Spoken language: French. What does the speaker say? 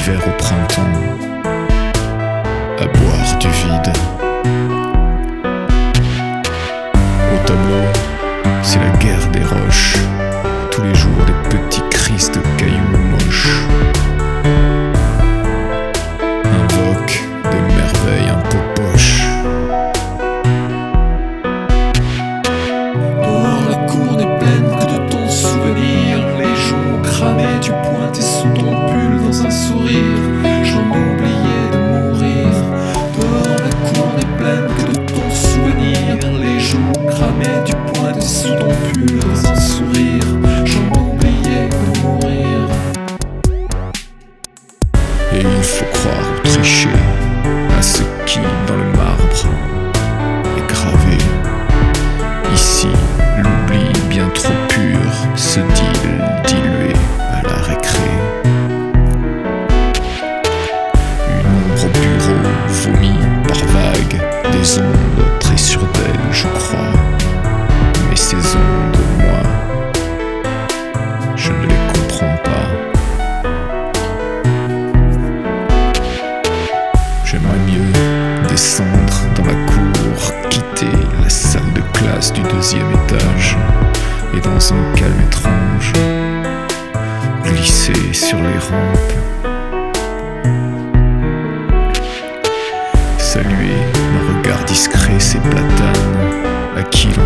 l'hiver au printemps, à boire du vide. Au tableau, c'est la guerre des roches, tous les jours des petits cris de cailloux moches. Invoque des merveilles un peu poches. Dehors la cour n'est pleine que de ton souvenir. Les joues cramées, tu pointais sous ton pull dans un sourire. J'en oubliais de mourir. Dehors la cour n'est pleine que de ton souvenir. Les joues cramées, tu pointais sous ton pull dans un sourire. J'en oubliais de mourir. Et il faut croire ou tricher à ce qui, dans le marbre, est gravé. Ici, l'oubli bien trop pur se dilué à la récré. Une ombre au bureau vomie par vagues, des ondes très sûres d'elle, je crois. Mais ces ondes, moi, je ne les comprends pas. J'aimerais mieux descendre dans la cour, quitter la salle de classe du 2e étage et dans un calme étrange, glisser sur les rampes, saluer d'un regard discret ces platanes à qui l'on